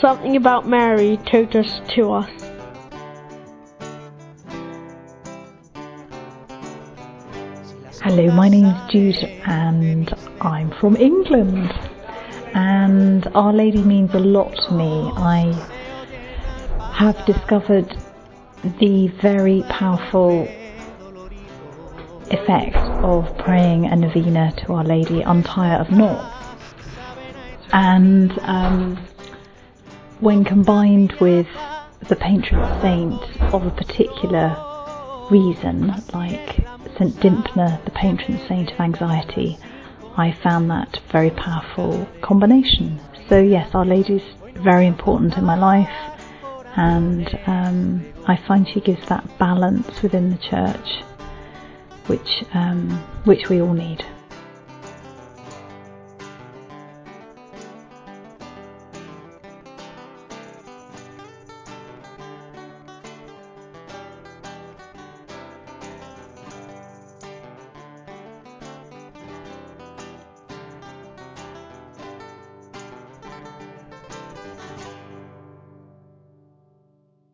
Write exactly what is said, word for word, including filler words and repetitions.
something about Mary told us to us. Hello, my name's Jude and I'm from England, and Our Lady means a lot to me. I have discovered the very powerful effect of praying a novena to Our Lady Untire of Knots, and um, when combined with the patron saint of a particular reason, like Saint Dymphna, the patron saint of anxiety, I found that very powerful combination. So yes, Our Lady's very important in my life, and um, I find she gives that balance within the church, which um, which we all need.